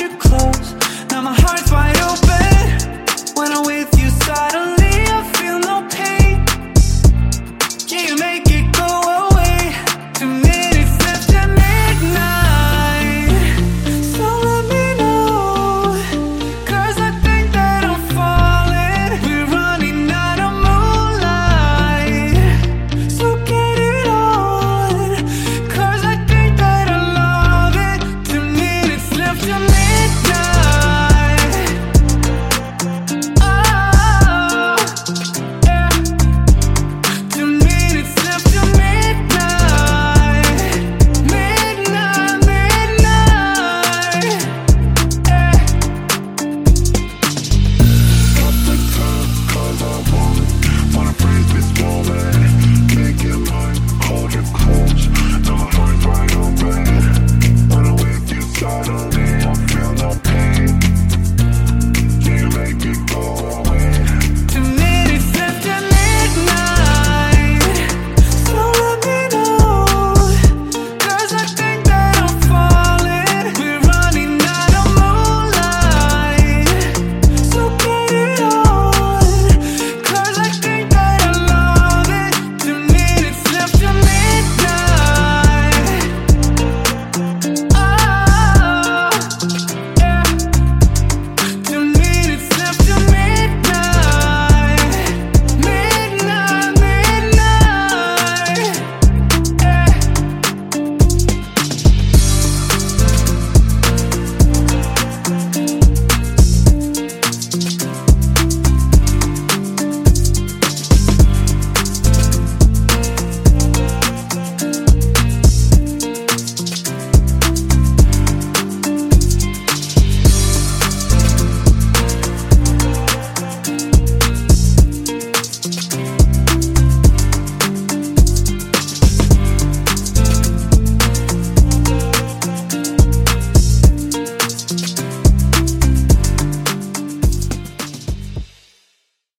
you close. Now my heart's wide open. When I'm with you suddenly I feel no pain. Yeah, you make it go away. 2 minutes left at midnight. So let me know, 'cause I think that I'm falling. We're running out of moonlight. So get it on, 'cause I think that I love it. 2 minutes left at midnight.